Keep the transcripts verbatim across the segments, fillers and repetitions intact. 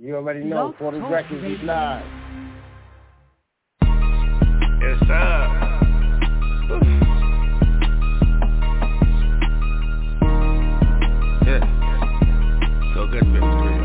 You already know, for the record, we live. Yes, sir. Yeah. So good, baby.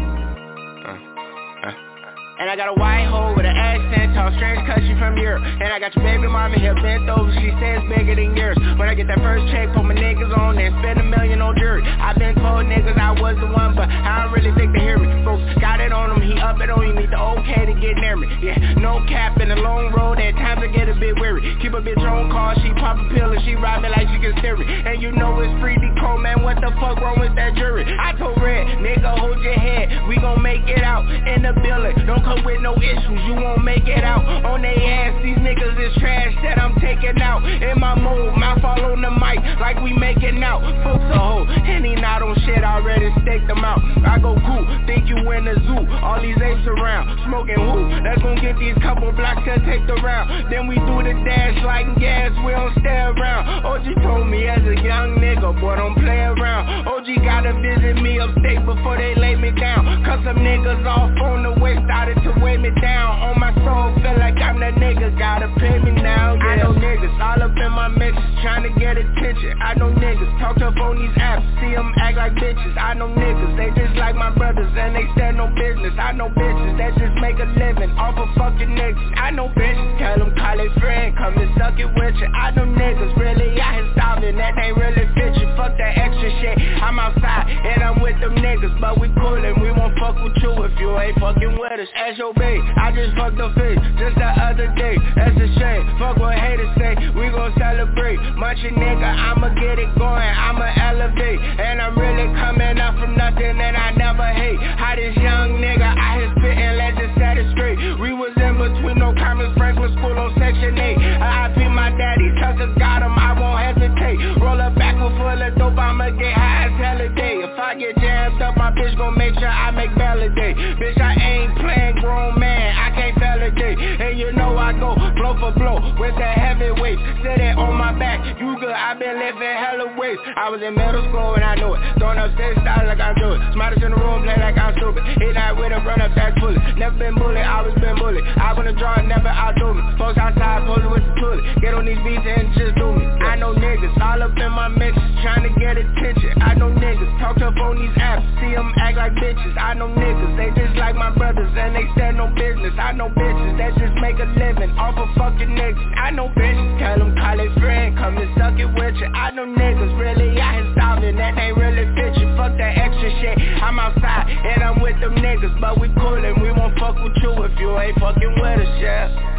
And I got a white hoe with an accent, talk strange cause she from Europe. And I got your baby mama here bent over, she says bigger than yours. When I get that first check, put my niggas on and spend a million on dirt. I been told niggas I was the one, but I don't really think they hear me. Folks got it on them, he up it on you, need the okay to get near me. Yeah, no cap in the long road, at times I get a bit weary. Keep a bitch on call, she pop a pill and she ride me like she can steer me. And you know it's free decode, man, what the fuck wrong with that jury? I told Red, nigga hold your head, we gon' make it out in the building. Don't come with no issues, you won't make it out on they ass. These niggas is trash that I'm taking out in my mode, mouth all on the mic like we making out. Folks a hoe, and he not on shit, already staked them out. I go cool, think you in the zoo, all these apes around, smoking who? That's gon' get these couple blocks to take the round. Then we do the dash like gas, we don't stay around. O G told me as a young nigga, boy don't play around. O G gotta visit me upstate before they lay me down, cause some niggas off on the way started to weigh me down. On my soul, feel like I'm that nigga, gotta pay me now, yeah. I know niggas all up in my mixes, trying to get attention. I know niggas talk tough on these apps, see them act like bitches. I know niggas, they just like my brothers and they stand no business. I know bitches that just make a living off of fucking niggas. I know bitches, tell them call a friend, come and suck it with you. I know niggas really out here starving, that ain't really fit you. Fuck that extra shit, I'm outside and I'm with them niggas, but we coolin', we won't fuck with you if you ain't fucking with us. As your babe, I just fucked the face just the other day, that's a shame. Fuck what haters say, we gon' celebrate. Munch a nigga, I'ma get it going, I'ma elevate. And I'm really coming up from nothing and I never hate. How this young nigga out here spittin', let's just set it straight. We was in between no comments, Franklin School on section eight. I I P my daddy, Tucker got him, I won't hesitate. Roll up back with full of dope, I'ma get high as hell a day. If I get jammed up, my bitch gon' make sure I make validate. Bitch, I ain't playing grown man, I can't validate. And you know I go blow for blow with that heavyweight. Sit it on my back, you good, I been lifting hella weights. I was in middle school and I knew it, throwing up stage style like I do it. Smartest in the room, play like I'm stupid. Hit that with a run up, that's bullet. Never been bullied, I was been bullied. I wanna draw, never outdo me. Folks outside, posing with the toilet. Get on these beats and just do me. I know niggas all up in my mixes, trying to get attention. I know niggas talk tough on these apps, see them act like bitches. I know niggas, they just like my brothers and they stand no business. I know bitches that just make a living off of fucking niggas. I know bitches, tell them call a friend, come and suck it with you. I know niggas really out here starving, that ain't really fit you. Fuck that extra shit, I'm outside and I'm with them niggas, but we coolin', we won't fuck with you if you ain't fucking with us, yeah.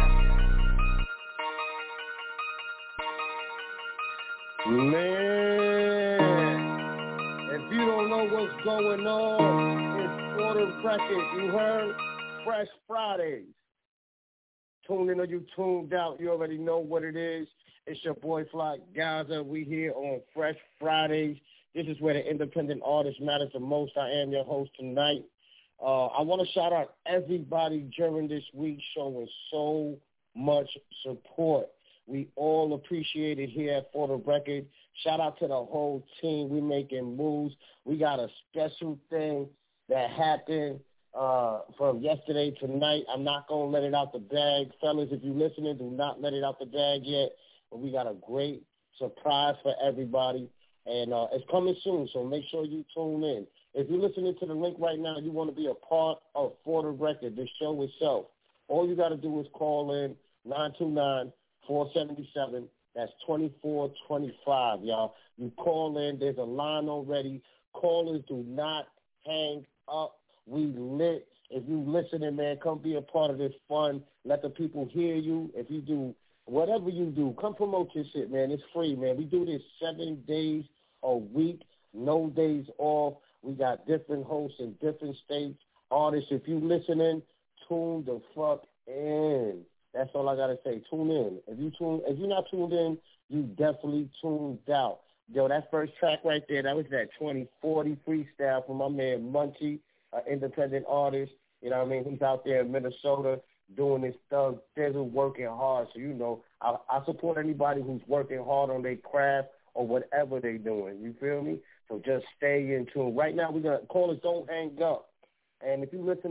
Man, if you don't know what's going on, it's For the Record. You heard? Fresh Fridays. Tune in or you tuned out. You already know what it is. It's your boy Flock Gaza. We here on Fresh Fridays. This is where the independent artist matters the most. I am your host tonight. Uh, I want to shout out everybody during this week showing so much support. We all appreciate it here at For the Record. Shout out to the whole team. We making moves. We got a special thing that happened uh, from yesterday to tonight. I'm not going to let it out the bag. Fellas, if you're listening, do not let it out the bag yet. But we got a great surprise for everybody. And uh, it's coming soon, so make sure you tune in. If you're listening to the link right now, you want to be a part of For the Record, the show itself. All you got to do is call in nine two nine, four seven seven. That's twenty-four twenty-five, y'all. You call in. There's a line already. Callers, do not hang up. We lit. If you listening, man, come be a part of this fun. Let the people hear you. If you do whatever you do, come promote your shit, man. It's free, man. We do this seven days a week, no days off. We got different hosts in different states. Artists, if you listening, tune the fuck in. That's all I gotta say. Tune in. If you tune, if you're not tuned in, you definitely tuned out. Yo, that first track right there, that was that twenty forty freestyle from my man Munchie, an independent artist. You know what I mean? He's out there in Minnesota doing his stuff, thizzle, working hard. So, you know, I, I support anybody who's working hard on their craft or whatever they're doing. You feel me? So just stay in tune. Right now, we're going to call us, don't hang up. And if you're listening,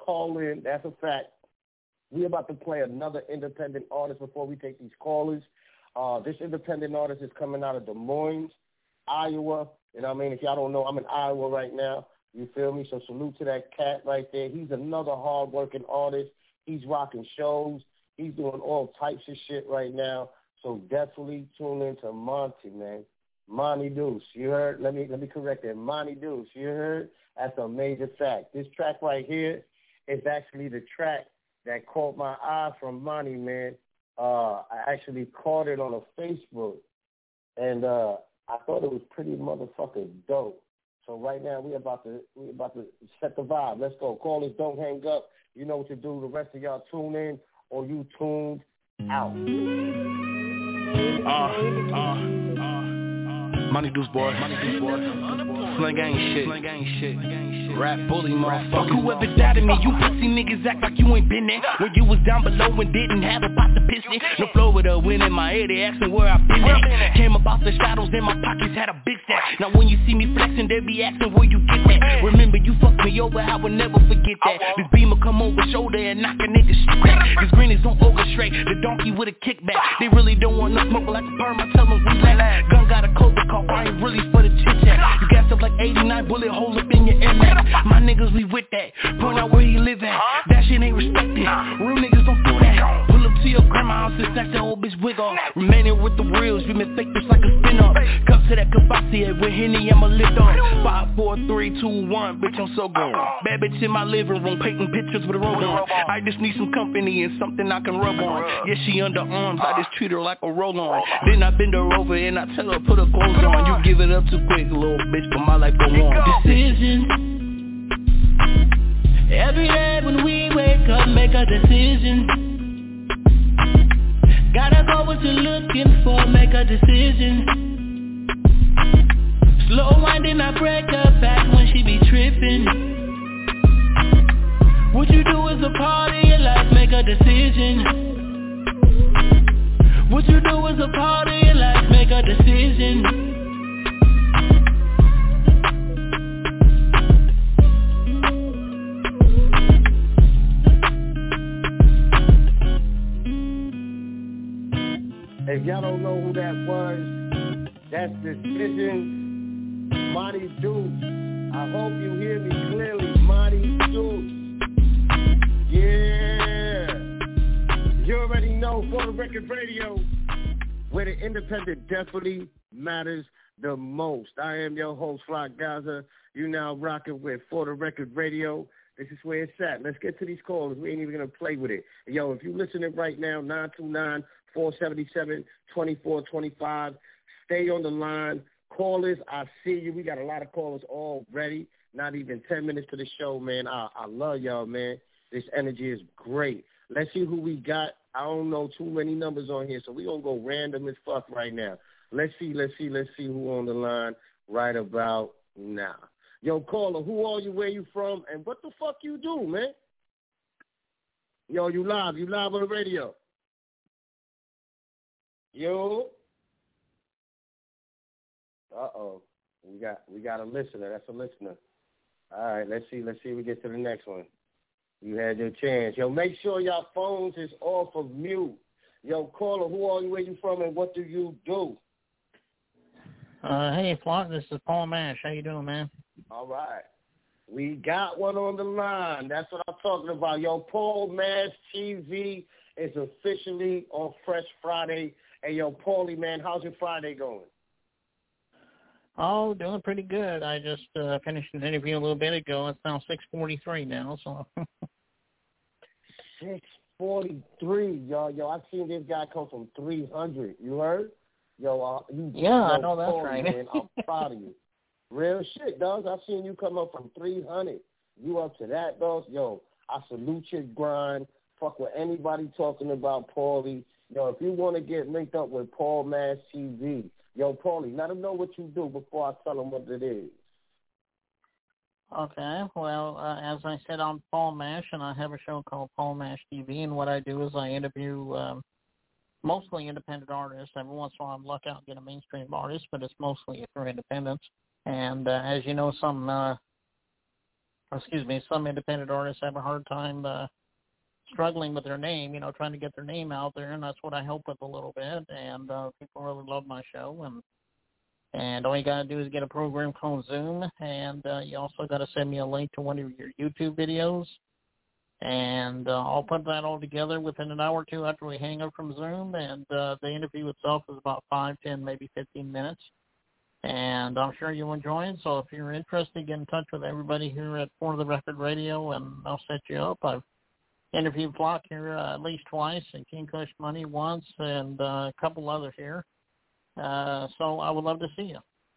call in. That's a fact. We're about to play another independent artist before we take these callers. Uh, this independent artist is coming out of Des Moines, Iowa. You know what I mean? If y'all don't know, I'm in Iowa right now. You feel me? So salute to that cat right there. He's another hard-working artist. He's rocking shows. He's doing all types of shit right now. So definitely tune in to Monty, man. Monty Deuce. You heard? Let me let me correct that. Monty Deuce. You heard? That's a major fact. This track right here is actually the track that caught my eye from Monty, man. Uh, I actually caught it on a Facebook, and uh, I thought it was pretty motherfucking dope. So right now we about to we about to set the vibe. Let's go. Callers, don't hang up. You know what to do. The rest of y'all tune in or you tuned out. Uh, uh, uh, Money Deuce boy, Money Deuce boy. Slang gang shit, Slang gang shit. Rap bully motherfucker. Fuck whoever doubted me. You pussy niggas act like you ain't been there. When you was down below and didn't have a pot to piss in. No Florida wind in my head, they asking where I been at. Came about the shadows in my pockets, had a big stack. Now when you see me flexing, they be asking where you get that. Remember you fucked me over, I will never forget that. This beamer come over shoulder and knock a nigga shit back. This green is don't orchestrate, the donkey with a kickback. They really don't want no smoke like a perm, I tell them we lack. Gun got a coat to call, I ain't really for the chit chat. You got stuff like eighty-nine bullet hole up in your Air Max. My niggas, we with that. Point out where he live at. That shit ain't respected. Real niggas don't do that. Pull up to your grandma house and snatch that old bitch wig off. Remaining with the reals, we been fake just like a spin-off. Come to that Cavassier with Henny, I'ma lift on. Five, four, three, two, one, bitch, I'm so gone. Bad bitch in my living room, painting pictures with a robe on. I just need some company and something I can rub on. Yeah, she under arms, I just treat her like a roll-on. Then I bend her over and I tell her put her clothes on. You give it up too quick, little bitch, but my life go on. Decision. Every day when we wake up, make a decision. Gotta go what you're looking for, make a decision. Slow winding, I break her back when she be tripping. What you do is a part of your life, make a decision. What you do is a part of your life, make a decision. If y'all don't know who that was, that's Decision, Monty Deuce. I hope you hear me clearly, Monty Deuce. Yeah. You already know, For the Record Radio, where the independent definitely matters the most. I am your host, Flock Gaza. You now rocking with For the Record Radio. This is where it's at. Let's get to these calls. We ain't even going to play with it. Yo, if you're listening right now, nine two nine, four seven seven, two four two five. Stay on the line. Callers, I see you. We got a lot of callers already. Not even ten minutes to the show, man. I, I love y'all, man. This energy is great. Let's see who we got. I don't know too many numbers on here, so we're going to go random as fuck right now. Let's see, let's see, let's see who on the line right about now. Yo, caller, who are you, where you from, and what the fuck you do, man? Yo, you live. You live on the radio. Yo. Uh-oh. We got we got a listener. That's a listener. All right, let's see. Let's see if we get to the next one. You had your chance. Yo, make sure your phones is off of mute. Yo, caller, who are you, where you from, and what do you do? Uh, hey, Flock, this is Paul Mash. How you doing, man? All right. We got one on the line. That's what I'm talking about. Yo, Paul Mash T V is officially on Fresh Friday. Hey, yo, Paulie, man, how's your Friday going? Oh, doing pretty good. I just uh, finished an interview a little bit ago. It's now six forty-three now, so. six forty-three, yo. Yo, I've seen this guy come from three hundred. You heard? Yo, uh, you yeah, yo, I know that's Paulie, right. Man, I'm proud of you. Real shit, dogs. I've seen you come up from three hundred. You up to that, dogs? Yo, I salute your grind. Fuck with anybody talking about Paulie. Yo, if you want to get linked up with Paul Mash T V, yo, Paulie, let them know what you do before I tell them what it is. Okay, well, uh, as I said, I'm Paul Mash, and I have a show called Paul Mash T V, and what I do is I interview um, mostly independent artists. Every once in a while I'm luck out and get a mainstream artist, but it's mostly for independents. And uh, as you know, some uh, excuse me, some independent artists have a hard time uh, struggling with their name, you know, trying to get their name out there, and that's what I help with a little bit. And uh, people really love my show, and and all you gotta do is get a program called Zoom, and uh, you also gotta send me a link to one of your YouTube videos, and uh, I'll put that all together within an hour or two after we hang up from Zoom. And uh, the interview itself is about five, ten, maybe fifteen minutes. And I'm sure you'll enjoy it. So if you're interested, get in touch with everybody here at For the Record Radio, and I'll set you up. I've interviewed Flock here uh, at least twice, and King Kush Money once, and uh, a couple others here. Uh, so I would love to see you.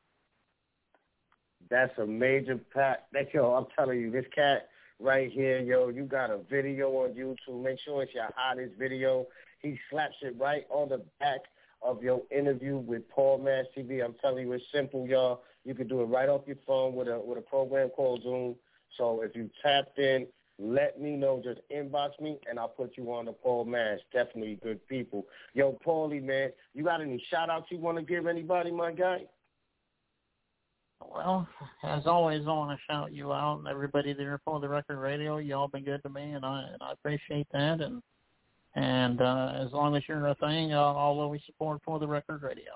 That's a major pack. That, yo, I'm telling you, this cat right here, yo, you got a video on YouTube. Make sure it's your hottest video. He slaps it right on the back of your interview with Paul Mash T V. I'm telling you, it's simple, y'all. You can do it right off your phone with a with a program called Zoom. So if you tapped in, let me know. Just inbox me, and I'll put you on the Paul Mash. Definitely good people. Yo, Paulie, man, you got any shout-outs you want to give anybody, my guy? Well, as always, I want to shout you out and everybody there for the Record Radio. You all been good to me, and I and I appreciate that. And And uh, as long as you're a thing, I'll, I'll always support For the Record Radio.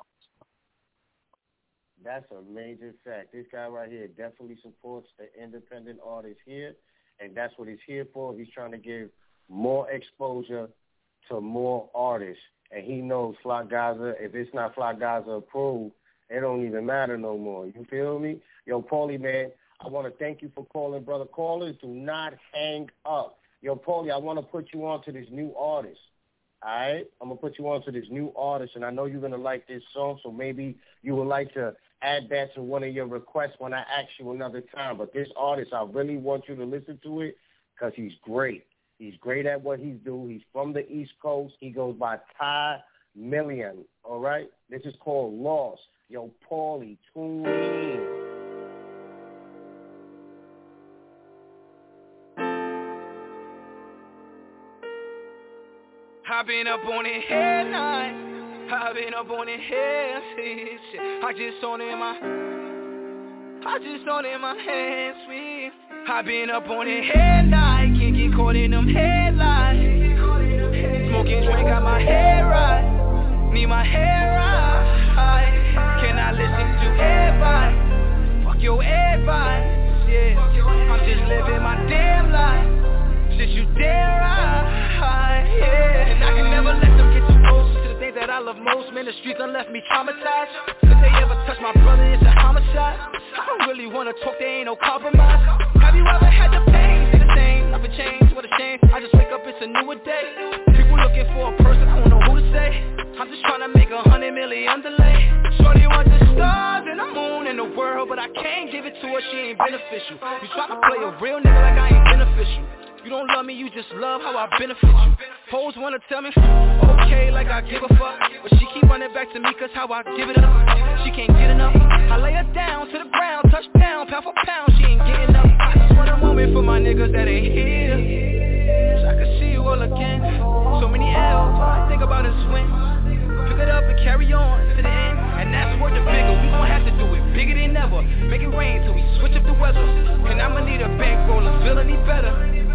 That's a major fact. This guy right here definitely supports the independent artists here, and that's what he's here for. He's trying to give more exposure to more artists, and he knows Flock Gaza. If it's not Flock Gaza approved, it don't even matter no more. You feel me? Yo, Paulie, man, I want to thank you for calling, brother. Callers, do not hang up. Yo, Paulie, I want to put you on to this new artist, all right? I'm going to put you on to this new artist, and I know you're going to like this song, so maybe you would like to add that to one of your requests when I ask you another time. But this artist, I really want you to listen to it because he's great. He's great at what he's doing. He's from the East Coast. He goes by Ty Million, all right? This is called Lost. Yo, Paulie, tune in. I've been up on it here night. I've been up on it here shit. I just on in my I just on in my hands sweet. I've been up on it here night. Can't get caught in them headlights. Smoking drink, got my hair right. Need my hair right. Can I listen to advice? Fuck your advice. Yeah, I'm just living my damn life. Since you dare right. Yeah, and I can never let them get too close to the things that I love most. Man, the streets done left me traumatized. If they ever touch my brother, it's a homicide. I don't really wanna talk, there ain't no compromise. Have you ever had the pain? Say the same, nothing changed, what a shame. I just wake up, it's a newer day. People looking for a person, I don't know who to say. I'm just trying to make a hundred million delay. Shorty wants the stars and the moon and the world, but I can't give it to her, she ain't beneficial. You try to play a real nigga like I ain't beneficial. You don't love me, you just love how I benefit you. Hoes wanna tell me, okay, like I give a fuck, but she keep running back to me cause how I give it up. She can't get enough, I lay her down to the ground, touchdown, pound for pound, she ain't getting up. I just want a moment for my niggas that ain't here, so I can see you all again. So many L's, all I think about is win. Pick it up and carry on to the end, and that's where the bigger, we gon' have to do it bigger than ever. Make it rain till we switch up the weather, and I'ma need a bankroll to feel any better.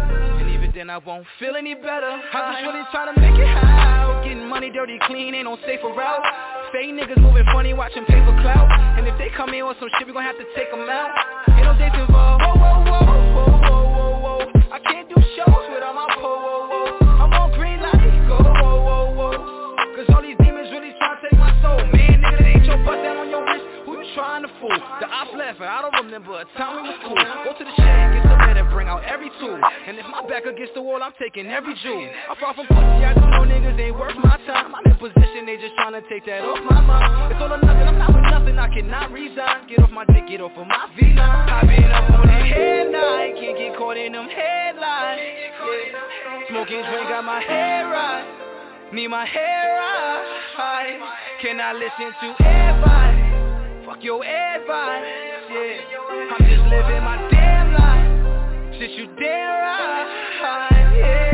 Then I won't feel any better. I'm just really trying to make it out. Getting money dirty clean, ain't no safer route. Fake niggas moving funny, watching paper clout. And if they come in with some shit, we gon' have to take them out. Ain't no dates involved. Whoa, whoa, whoa, whoa, whoa, whoa, whoa. I can't do shows without my pole, whoa, whoa. I'm on green light, go, whoa, whoa, whoa. Cause all these demons really trying to take my soul. Man, nigga, that ain't your bust down on your wrist. Who you trying to fool? The ops laughing, I don't remember a time we was cool. Go to the shed, get some bed and bring out every tool. And if my back against the wall, I'm taking every jewel. I'm far from pussy, I just know niggas ain't worth my time. I'm in position, they just tryna take that off my mind. It's all or nothing, I'm not with nothing, I cannot resign. Get off my dick, get off of my V nine. I've been up on the head night, can't get caught in them headlines. Yeah. Smoking drink, got my hair right. Need my hair right. Can I listen to advice? Fuck your advice. Yeah, I'm just living my damn life. Since you dare right.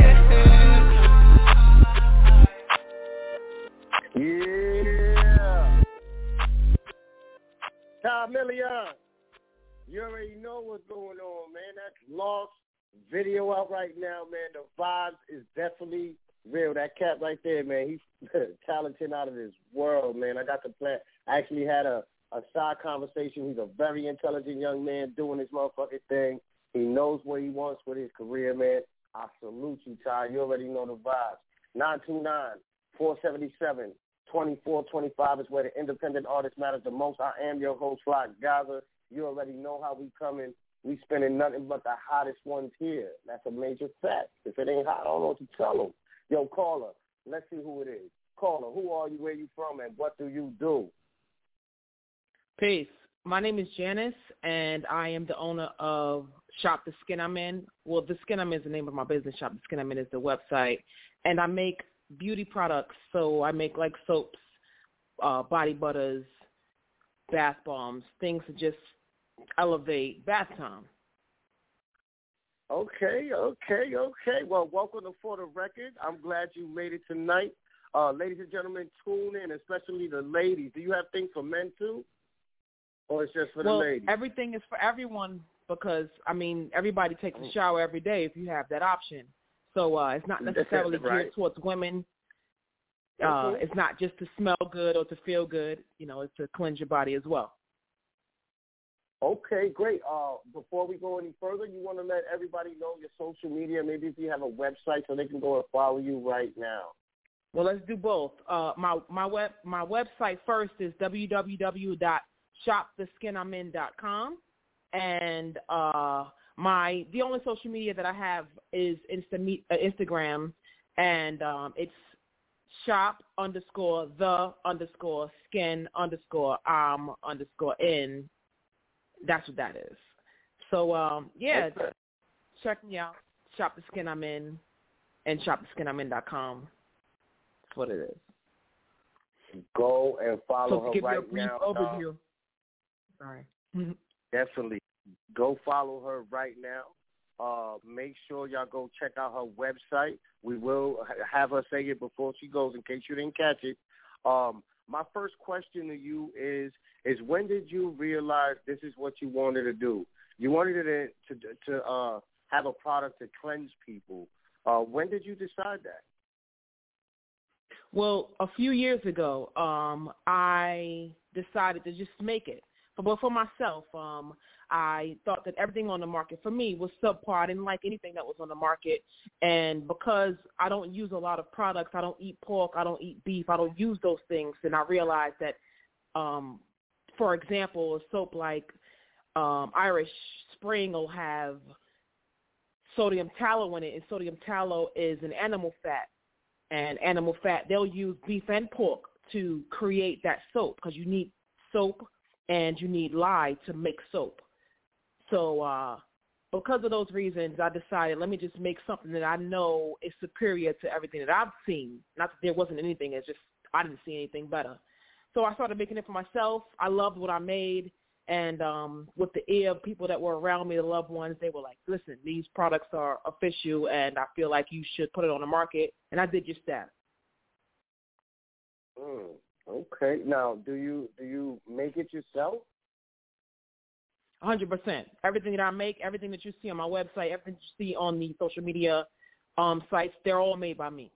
Yeah. Yeah. Ty Million. You already know what's going on, man. That's Lost video out right now, man. The vibes is definitely real. That cat right there, man, he's talented out of this world, man. I got to play. I actually had a, a side conversation. He's a very intelligent young man doing his motherfucking thing. He knows what he wants with his career, man. I salute you, Ty. You already know the vibes. nine two nine, four seven seven, two four two five is where the independent artist matters the most. I am your host, Flock Gaza. You already know how we coming. We spending nothing but the hottest ones here. That's a major fact. If it ain't hot, I don't know what to tell them. Yo, caller, let's see who it is. Caller, who are you, where you from, and what do you do? Peace. My name is Janice, and I am the owner of Shop the Skin I'm In. Well, The Skin I'm In is the name of my business. Shop the Skin I'm In is the website. And I make beauty products. So I make, like, soaps, uh, body butters, bath bombs, things to just elevate bath time. Okay, okay, okay. Well, welcome to For the Record. I'm glad you made it tonight. Uh, ladies and gentlemen, tune in, especially the ladies. Do you have things for men, too? Or it's just for well, the ladies? Everything is for everyone because, I mean, everybody takes a shower every day if you have that option. So uh, it's not necessarily right. geared towards women. Uh, mm-hmm. It's not just to smell good or to feel good. You know, it's to cleanse your body as well. Okay, great. Uh, before we go any further, you want to let everybody know your social media, maybe if you have a website so they can go and follow you right now. Well, let's do both. Uh, my my web my website first is w w w dot shop the skin I'm in dot com, and uh, my the only social media that I have is Insta, uh, Instagram, and um, it's shop underscore the underscore skin underscore um underscore in. That's what that is. So um, yeah, okay. Check me out. Shop the Skin I'm In, and shop the skin I'm in dot com. That's what it is. Go and follow so her give right you a brief now. overview. Uh, Sorry. Definitely. Go follow her right now. Uh, make sure y'all go check out her website. We will have her say it before she goes in case you didn't catch it. Um, my first question to you is, is when did you realize this is what you wanted to do? You wanted to to, to uh, have a product to cleanse people. Uh, when did you decide that? Well, a few years ago, um, I decided to just make it. But for myself, um, I thought that everything on the market for me was subpar. I didn't like anything that was on the market. And because I don't use a lot of products, I don't eat pork, I don't eat beef, I don't use those things, and I realized that, um, for example, a soap like um, Irish Spring will have sodium tallow in it, and sodium tallow is an animal fat. And animal fat, they'll use beef and pork to create that soap because you need soap and you need lye to make soap. So uh, because of those reasons, I decided let me just make something that I know is superior to everything that I've seen. Not that there wasn't anything, it's just I didn't see anything better. So I started making it for myself. I loved what I made. And um, with the ear of people that were around me, the loved ones, they were like, listen, these products are official, and I feel like you should put it on the market. And I did just that. Mm, okay. Now, do you do you make it yourself? one hundred percent. Everything that I make, everything that you see on my website, everything you see on the social media um, sites, they're all made by me.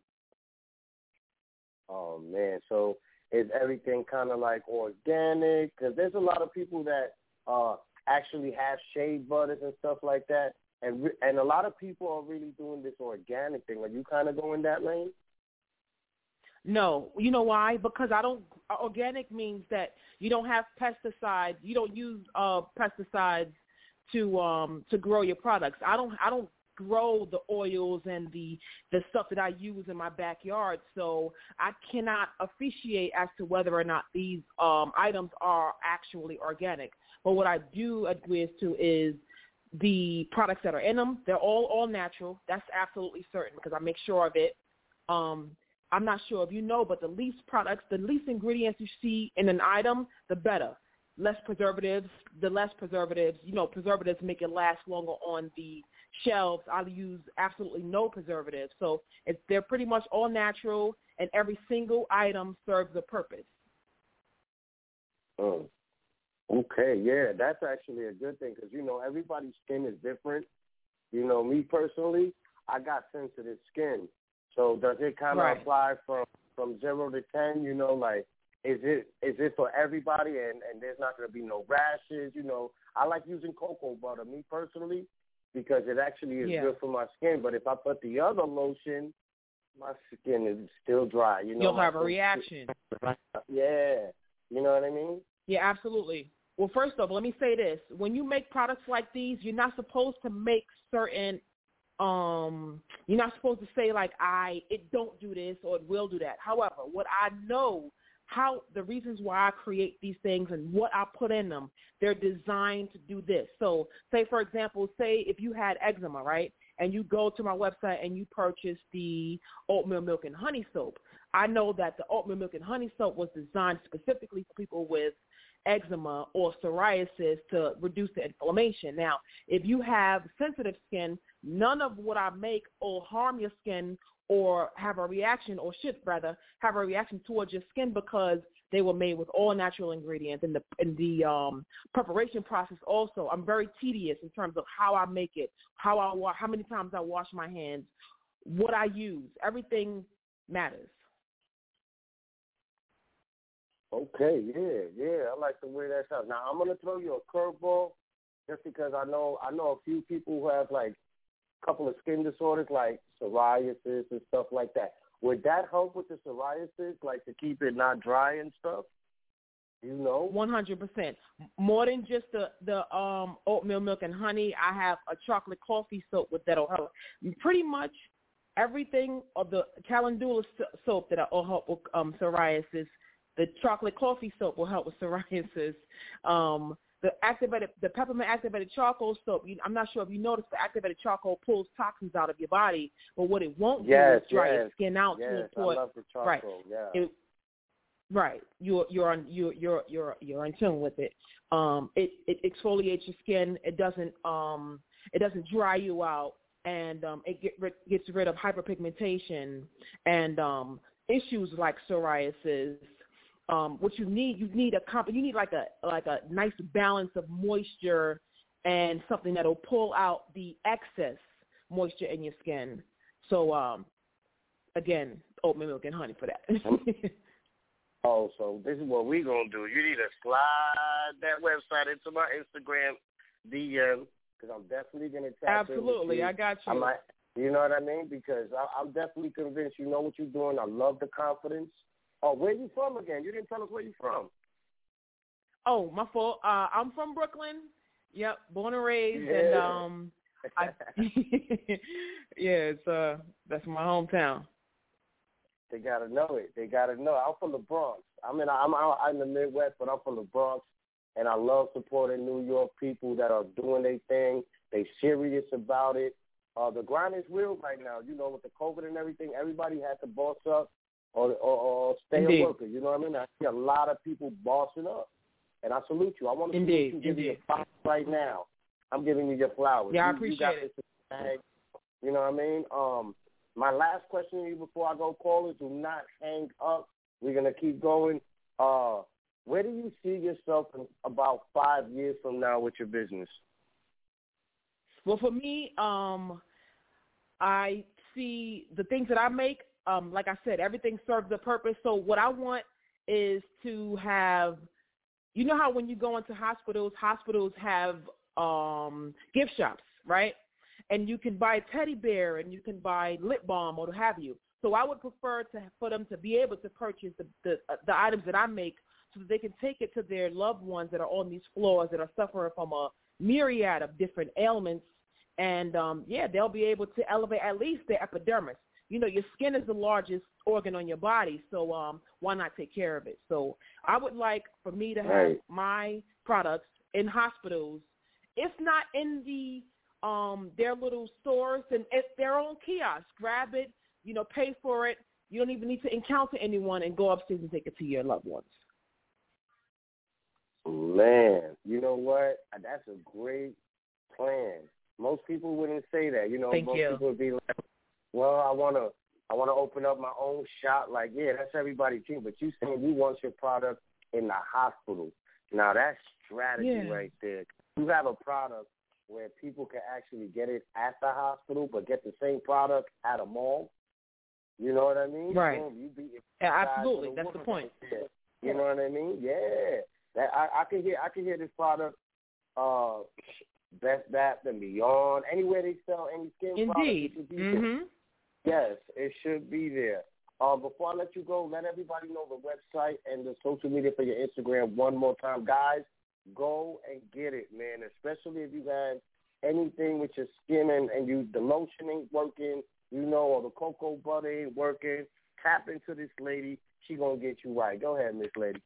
Oh, man. So is everything kind of like organic? Because there's a lot of people that uh, actually have shea butters and stuff like that. And re- and a lot of people are really doing this organic thing. Are you kind of going that lane? No. You know why? Because I don't – organic means that you don't have pesticides. You don't use uh, pesticides to um, to grow your products. I don't I don't grow the oils and the, the stuff that I use in my backyard, so I cannot officiate as to whether or not these um, items are actually organic. But what I do agree to is the products that are in them, they're all, all natural. That's absolutely certain because I make sure of it. Um, I'm not sure if you know, but the least products, the least ingredients you see in an item, the better. Less preservatives, the less preservatives. You know, preservatives make it last longer on the shelves. I'll use absolutely no preservatives. So it's, they're pretty much all natural, and every single item serves a purpose. Oh, okay, yeah, that's actually a good thing because, you know, everybody's skin is different. You know, me personally, I got sensitive skin. So does it kind of right. apply from, from zero to ten? You know, like, is it is it for everybody and, and there's not going to be no rashes? You know, I like using cocoa butter, me personally, because it actually is yeah. good for my skin. But if I put the other lotion, my skin is still dry. You know, You'll have a skin, reaction. Yeah. You know what I mean? Yeah, absolutely. Well, first off, let me say this. When you make products like these, you're not supposed to make certain um you're not supposed to say like I it don't do this or it will do that. However, what I know how the reasons why I create these things and what I put in them, they're designed to do this. So say, for example, say if you had eczema, right, and you go to my website and you purchase the oatmeal milk and honey soap, I know that the oatmeal milk and honey soap was designed specifically for people with eczema or psoriasis to reduce the inflammation. Now, if you have sensitive skin, none of what I make will harm your skin or have a reaction, or should rather have a reaction towards your skin, because they were made with all natural ingredients. And the in the um, preparation process also, I'm very tedious in terms of how I make it, how I wa- how many times I wash my hands, what I use. Everything matters. Okay, yeah, yeah. I like the way that sounds. Now I'm gonna throw you a curveball, just because I know I know a few people who have like a couple of skin disorders, like psoriasis and stuff like that. Would that help with the psoriasis, like to keep it not dry and stuff? You know, one hundred percent. More than just the the um oatmeal milk and honey, I have a chocolate coffee soap with that'll help. Pretty much everything of the calendula soap that will help with um psoriasis. The chocolate coffee soap will help with psoriasis. Um, the activated, the peppermint activated charcoal soap. You, I'm not sure if you noticed, the activated charcoal pulls toxins out of your body, but what it won't yes, do is dry yes, your skin out yes, to a point. I love the charcoal. Right. Yeah. It, right. You're you're on you're you're you're you're in tune with it. Um, it it exfoliates your skin. It doesn't um it doesn't dry you out, and um it get rid, gets rid of hyperpigmentation and um issues like psoriasis. Um, what you need, you need a comp- you need like a like a nice balance of moisture and something that'll pull out the excess moisture in your skin. So, um, again, oatmeal milk and honey for that. Oh, so this is what we're gonna do. You need to slide that website into my Instagram D M, because I'm definitely gonna tap Absolutely, in with you. I got you. I might, you know what I mean? Because I, I'm definitely convinced you know what you're doing. I love the confidence. Oh, where you from again? You didn't tell us where you from. Oh, my fault. Uh, I'm from Brooklyn. Yep, born and raised, yeah. and um, I, yeah, it's uh, that's my hometown. They gotta know it. They gotta know. I'm from the Bronx. I mean, I'm out in the Midwest, but I'm from the Bronx, and I love supporting New York people that are doing their thing. They serious about it. Uh, the grind is real right now. You know, with the COVID and everything, everybody had to boss up. Or, or, or stay Indeed. a worker, you know what I mean? I see a lot of people bossing up, and I salute you. I want to Indeed. salute you, give you your Indeed. flowers right now. I'm giving you your flowers. Yeah, I you, appreciate you got it. This bag, you know what I mean? Um, my last question to you before I go, callers, do not hang up. We're gonna keep going. Uh, where do you see yourself in about five years from now with your business? Well, for me, um, I see the things that I make. Um, like I said, everything serves a purpose. So what I want is to have, you know how when you go into hospitals, hospitals have um, gift shops, right? And you can buy a teddy bear and you can buy lip balm or what have you. So I would prefer to for them to be able to purchase the, the, the items that I make so that they can take it to their loved ones that are on these floors that are suffering from a myriad of different ailments. And, um, yeah, they'll be able to elevate at least their epidermis. You know, your skin is the largest organ on your body, so um, why not take care of it? So I would like for me to have Right. my products in hospitals, if not in the um, their little stores and at their own kiosk. Grab it, you know, pay for it. You don't even need to encounter anyone and go upstairs and take it to your loved ones. Man, you know what? That's a great plan. Most people wouldn't say that. You know, Thank most you. people would be like, well, I want to I want to open up my own shop. Like, yeah, that's everybody's dream. But you saying you want your product in the hospital. Now, that's strategy Yeah. right there. You have a product where people can actually get it at the hospital, but get the same product at a mall. You know what I mean? Right. Boom, you be yeah, absolutely. That's the point. There. You know what I mean? Yeah. That I, I can hear. I can hear this product. Uh, Best Bath and Beyond. Anywhere they sell any skin Indeed. products, it should be mm-hmm. there. Yes, it should be there. Uh, before I let you go, let everybody know the website and the social media for your Instagram one more time. Guys, go and get it, man, especially if you have anything with your skin and, and you the lotion ain't working, you know, or the cocoa butter ain't working. Tap into this lady. She going to get you right. Go ahead, Miss Lady.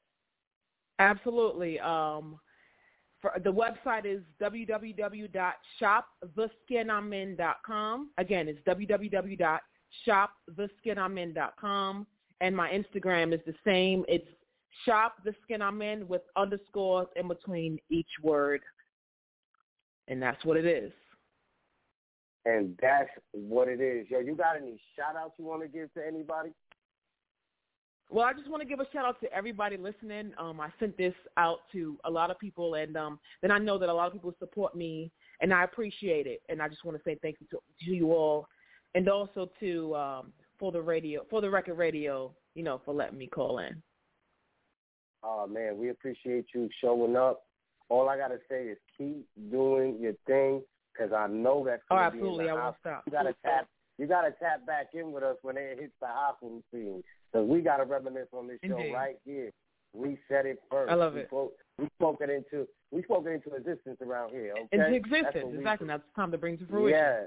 Absolutely. Um, for, the website is w w w dot shop the skin I'm in dot com. Again, it's w w w dot shop the skin I'm in dot com. And my Instagram is the same. It's shop the skin I'm in with underscores in between each word. And that's what it is. And that's what it is. Yo, you got any shout-outs you want to give to anybody? Well, I just want to give a shout-out to everybody listening. Um, I sent this out to a lot of people, and um, then I know that a lot of people support me, and I appreciate it. And I just want to say thank you to, to you all, and also to um, for the radio, for the record radio, you know, for letting me call in. Oh, man, we appreciate you showing up. All I got to say is keep doing your thing, because I know that's oh, going to absolutely. be in the I won't house. stop. You got to tap. You got to tap back in with us when it hits the hospital scene. So we got to reminisce on this show Indeed. right here. We said it first. I love we it. Spoke, we spoke it into we spoke it into existence around here. Okay, into existence. That's Exactly. That's time to bring to fruition. Yes.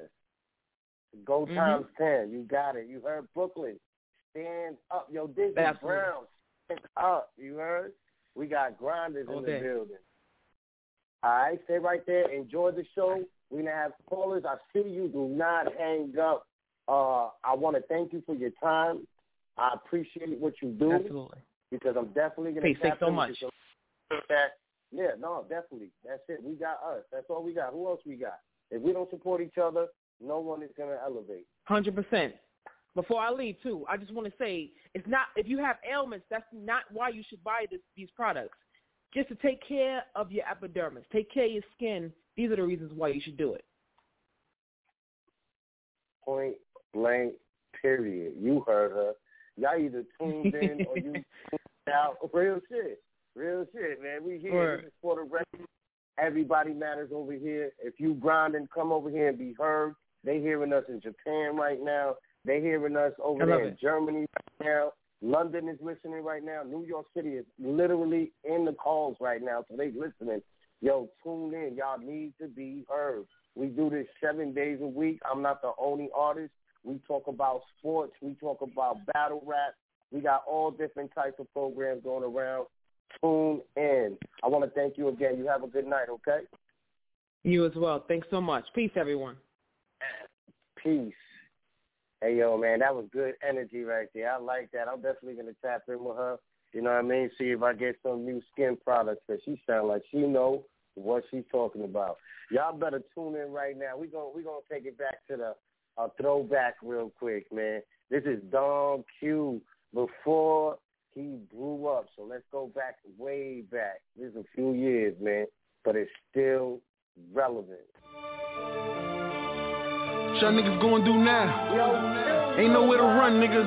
Go mm-hmm. times ten. You got it. You heard Brooklyn. Stand up. Yo, Disney Absolutely. Brown. Stand up. You heard? We got grinders All in day. the building. All right, stay right there. Enjoy the show. We're going to have callers. I see you. Do not hang up. Uh, I want to thank you for your time. I appreciate what you do. Absolutely. Because I'm definitely going to Peace. Thanks so much. That, yeah, no, definitely. That's it. We got us. That's all we got. Who else we got? If we don't support each other, no one is going to elevate. one hundred percent. Before I leave, too, I just want to say, it's not if you have ailments, that's not why you should buy this, these products. Just to take care of your epidermis, take care of your skin. These are the reasons why you should do it. Point blank, period. You heard her. Y'all either tuned in or you tuned out. Real shit. Real shit, man. We here. Right. This is for the record. Everybody matters over here. If you grind and come over here and be heard, they hearing us in Japan right now. They hearing us over there in Germany right now. London is listening right now. New York City is literally in the calls right now, so they listening. Yo, tune in. Y'all need to be heard. We do this seven days a week. I'm not the only artist. We talk about sports. We talk about battle rap. We got all different types of programs going around. Tune in. I want to thank you again. You have a good night, okay? You as well. Thanks so much. Peace, everyone. Peace. Hey, yo, man, that was good energy right there. I like that. I'm definitely going to tap in with her. You know what I mean? See if I get some new skin products, because she sounds like she know what she's talking about. Y'all better tune in right now. We're going we gonna take it back to the uh, throwback real quick, man. This is Don Q before he blew up. So let's go back, way back. This is a few years, man, but it's still relevant. What y'all niggas gonna do now? Yo, ain't nowhere to run, nigga.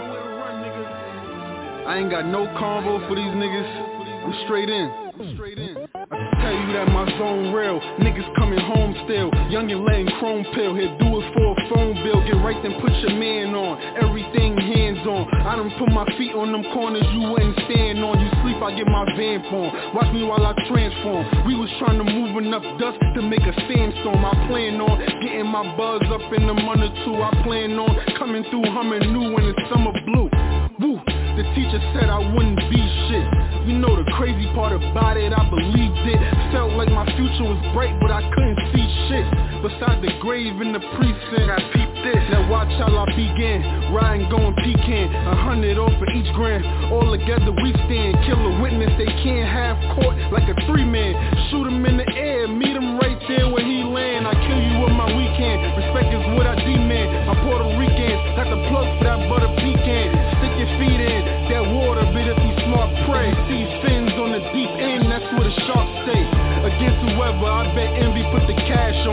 I ain't got no convo for these niggas. I'm straight in. Straight in. I can tell you that my zone real. Niggas coming home still. Young and letting chrome pill. Here, do it for a phone bill. Get right then, put your man on. Everything hands on. I done put my feet on them corners you wouldn't stand on. You sleep, I get my vamp on. Watch me while I transform. We was trying to move enough dust to make a sandstorm. I plan on getting my buzz up in the month or two. I plan on coming through humming new when it's summer blue. Woo. The teacher said I wouldn't be shit. You know the crazy part about it, I believed it. Felt like my future was bright, but I couldn't see shit. Beside the grave in the precinct, I peeped this. Now watch how I begin. Riding, going pecan. A hundred off for each grand. All together we stand. Kill a witness, they can't have court like a three-man. Shoot him in the air, meet him right there where he land. I kill you with my weekend. Respect is what I demand. I'm Puerto Rican, got the plug for that butter pecan. Stick your feet in that water, but if you smart, pray. See fins on the deep end, that's where the sharks stay. Against whoever, I bet envy put the cash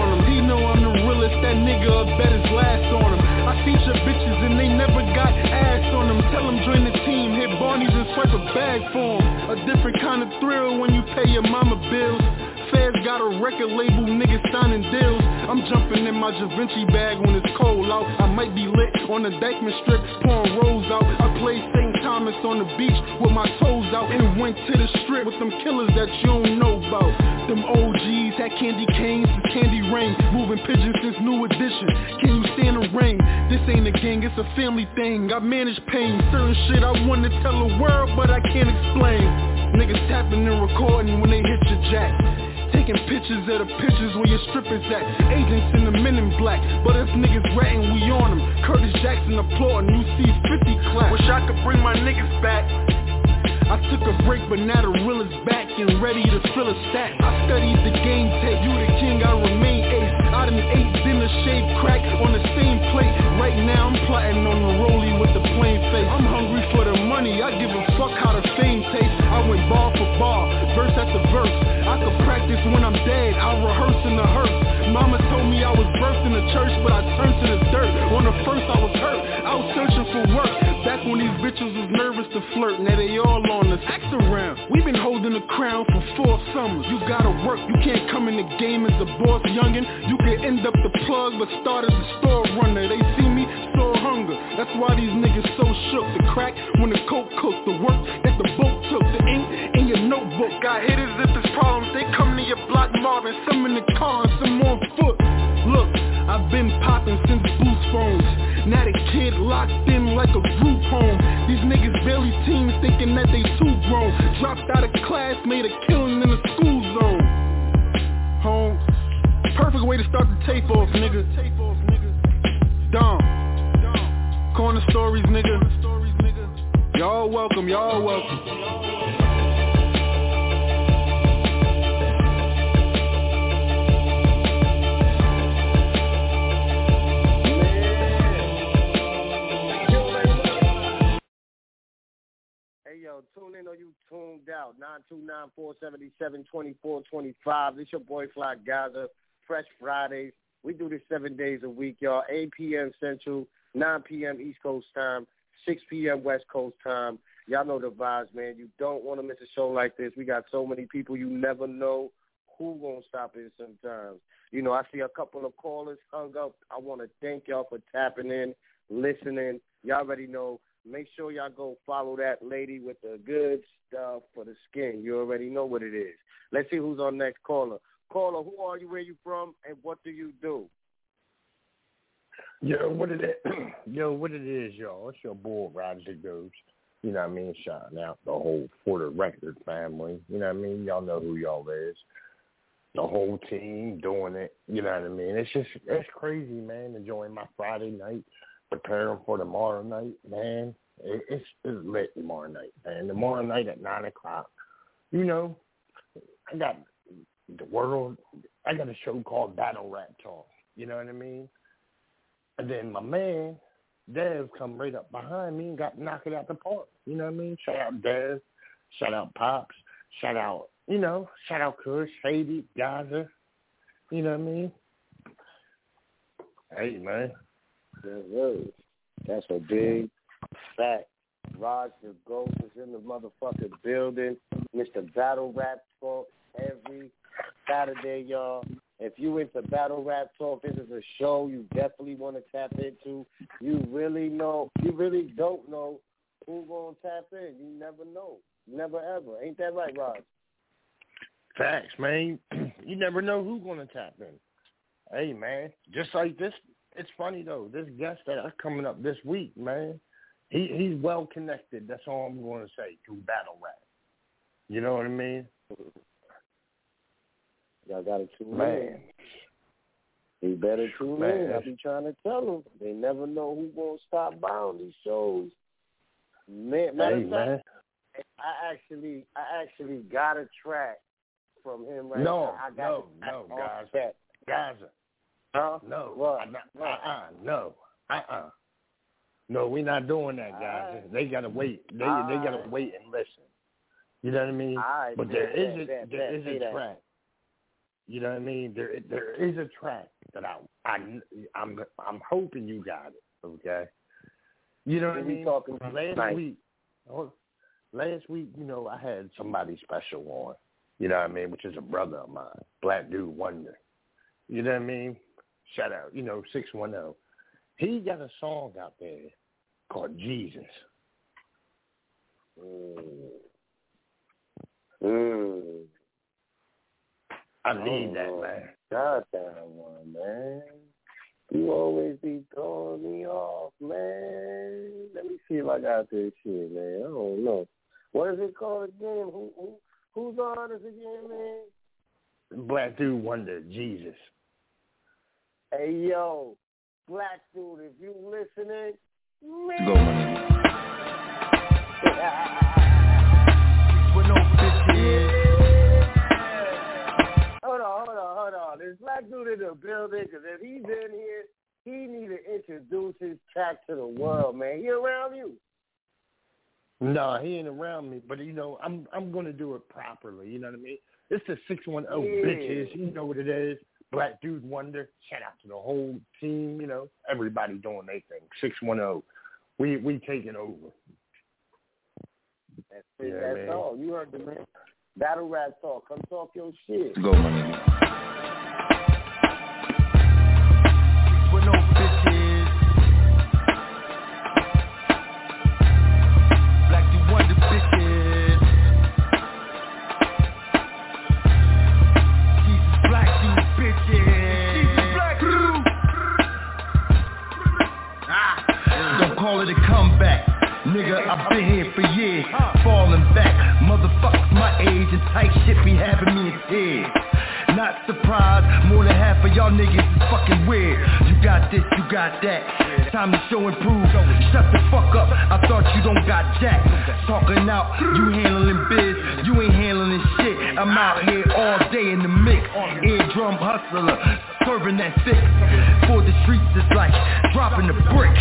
bunch of bitches and they never got ass on them. Tell them join the team, hit Barney's and swipe a bag for them. A different kind of thrill when you pay your mama bills. Feds got a record label, niggas signing deals. I'm jumping in my Givenchy bag when it's cold out. I might be lit on the Dykeman Strip, pouring rolls out. I played Saint Thomas on the beach with my toes out, and went to the strip with them killers that you don't know about. Them O Gs had candy canes and candy rain, moving pigeons since New Edition. Can you stand the rain? This ain't a gang, it's a family thing. I manage pain, certain shit I wanna tell the world, but I can't explain. Niggas tapping and recording when they hit your jack. Taking pictures of the pictures where your strippers at. Agents in the men in black, but if niggas ratting, we on them. Curtis Jackson applauding, you see fifty clap. Wish I could bring my niggas back. I took a break, but now the real is back and ready to fill a stack. I studied the game tape, you the king, I remain ace. I done ate dinner, shade crack on the same plate. Right now I'm plotting on the rollie with the plain face. I'm hungry for the money, I give a fuck how the fame tastes. I went bar for bar, verse after verse. I could practice when I'm dead, I rehearse in the hearse. Mama told me I was birthed in the church, but I turned to the dirt. On the first I was hurt, I was searching for work. Back when these bitches was nervous to flirt, now they all on us. Act around, we been holding the crown for four summers. You gotta work, you can't come in the game as a boss youngin'. You could end up the plug, but start as a store runner. They see me, store hunger, that's why these niggas so shook. The crack when the coke cooked, the work that the boat took, the ink in your notebook. Got hitters if it's problems, they come to your block mobbing. Some in the car and some on foot. Look, I've been popping since boost phones. Now the kid locked in like a group home. These niggas barely teams thinking that they too grown. Dropped out of class, made a killing in the school zone. Home, perfect way to start the tape off, nigga. Dumb. Corner stories, nigga. Y'all welcome, y'all welcome. Yo, tune in or you tuned out. nine two nine, four seven seven, two four two five. This your boy Fly Gaza. Fresh Fridays. We do this seven days a week, y'all. eight p.m. Central, nine p.m. East Coast time, six p.m. West Coast time. Y'all know the vibes, man. You don't want to miss a show like this. We got so many people. You never know who gonna stop in sometimes. You know, I see a couple of callers hung up. I want to thank y'all for tapping in, listening. Y'all already know. Make sure y'all go follow that lady with the good stuff for the skin. You already know what it is. Let's see who's on next caller. Caller, who are you, where you from, and what do you do? Yo, what it is? Yo, what it is, y'all? It's your boy, Roger Goes. You know what I mean? Shouting out the whole For the Record family. You know what I mean? Y'all know who y'all is. The whole team doing it. You know what I mean? It's just, it's crazy, man, enjoying my Friday night. Preparing for tomorrow night, man. It, it's, it's lit tomorrow night, man. Tomorrow night at nine o'clock. You know, I got the world. I got a show called Battle Rap Talk. You know what I mean? And then my man Dev come right up behind me and got knocked it out the park. You know what I mean? Shout out Dev. Shout out Pops. Shout out, you know, shout out Kush, Haiti, Gaza. You know what I mean? Hey, man. That's a big fact. Raj the Ghost is in the motherfucking building. Mister Battle Rap Talk every Saturday, y'all. If you into Battle Rap Talk, this is a show you definitely want to tap into. You really know, you really don't know who's going to tap in. You never know. Never ever. Ain't that right, Raj? Facts, man. You never know who's going to tap in. Hey, man, just like this. It's funny, though. This guest that is coming up this week, man, he he's well-connected. That's all I'm going to say, through battle rap. You know what I mean? Y'all got to tune man. in. He better tune man. in. I be trying to tell them. They never know who's going to stop by on these shows. Man, matter hey, of fact, man. I actually, I actually got a track from him right no, now. I got no, no, guys. Track. Gaza. Huh? No. What? Uh, uh, no. Uh-uh. No, we're not doing that, guys. Right. They got to wait. They All they got to right. wait and listen. You know what I mean? Right. But there is a, that, there that, is a that. track. You know what I mean? There there is a track that I I I'm I'm hoping you got it. okay? You know what I mean? Talking last nice. week, oh, last week, you know, I had somebody special on, you know what I mean, which is a brother of mine, Black Dude Wonder. You know what I mean? Shout out, you know, six one zero. He got a song out there called Jesus. Mm. Mm. I need that, man. God damn one, man. You always be throwing me off, man. Let me see if I got this shit, man. I don't know. What is it called again? Who, who Who's the artist again, man? Black Dude Wonder, Jesus. Hey, yo, Black Dude, if you listening, man. Go, man. With no bitches. Hold on, hold on, hold on. There's Black Dude in the building, because if he's in here, he need to introduce his track to the world, man. He around you? No, he ain't around me, but, you know, I'm I'm going to do it properly, you know what I mean? It's the six one zero Yeah. bitches, you know what it is. Black Dude Wonder, shout out to the whole team, you know, everybody doing their thing. six one zero, we we taking over. That's it, Yeah, that's man. all. You heard the man. Battle rap talk. Come talk your shit. Go, man. With no bitches. Black Dude Wonder bitches. Jesus Black Dude bitches. Jesus Black Dude. Ah. Don't call it a comeback. Nigga, I've been here for years, falling back. Motherfuckers my age and tight shit be having me in tears. Not surprised, more than half of y'all niggas is fucking weird. You got this, you got that. Time to show and prove. Shut the fuck up, I thought you don't got jack. Talking out, you handling biz, you ain't handling shit. I'm out here all day in the mix. Eardrum hustler, serving that fix. For the streets is like dropping a brick.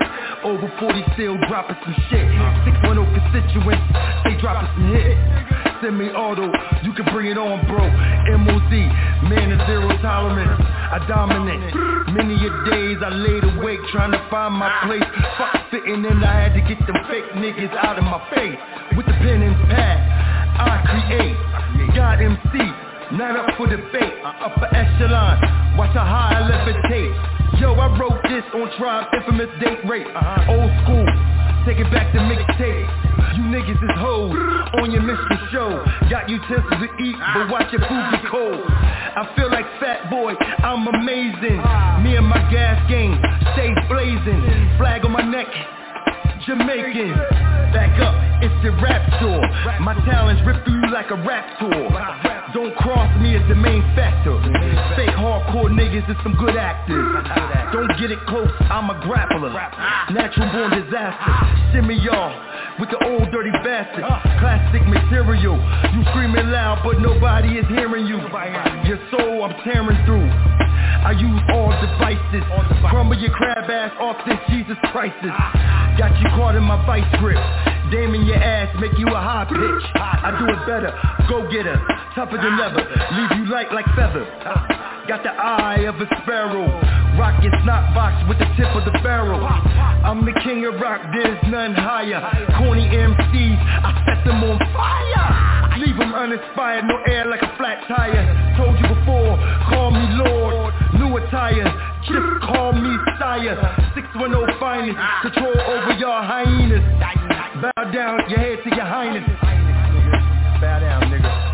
Over forty still dropping some shit. six one zero constituents, they dropping some hits. Semi-auto, you can bring it on, bro. M O Z, man of zero tolerance. I dominate. Many a days I laid awake trying to find my place. Fuck sitting in, I had to get them fake niggas out of my face. With the pen and pad, I create. God M C, not up for debate. Upper echelon, watch how high I levitate. Yo, I wrote this on Tribe, infamous date rape. Old school, take it back to mixtape. You niggas is hoes on your mission show. Got utensils to eat, but watch your food get cold. I feel like Fat Boy, I'm amazing. Me and my gas gang, stay blazing. Flag on my neck, Jamaican. Back up, it's the rap tour. My talents rip through you like a rap tour. Don't cross me as the main factor. Fake hardcore niggas is some good actors. Don't get it close, I'm a grappler. Natural born disaster. Shimmy y'all with the old dirty bastard. Classic material. You screaming loud but nobody is hearing you. Your soul I'm tearing through. I use all devices. Crumble your crab ass off this Jesus crisis. Got you caught in my vice grip. Dame in your ass, make you a high pitch. I do it better, go get her. Tougher than ever, leave you light like feather. Got the eye of a sparrow. Rocket snot box with the tip of the barrel. I'm the king of rock, there's none higher. Corny M Cs, I set them on fire. Leave them uninspired, no air like a flat tire. Told you before, call me Lord. New attire, just call me Sire. six one zero finest, control over your hyenas. Bow down your head to your highness. Bow down, nigga.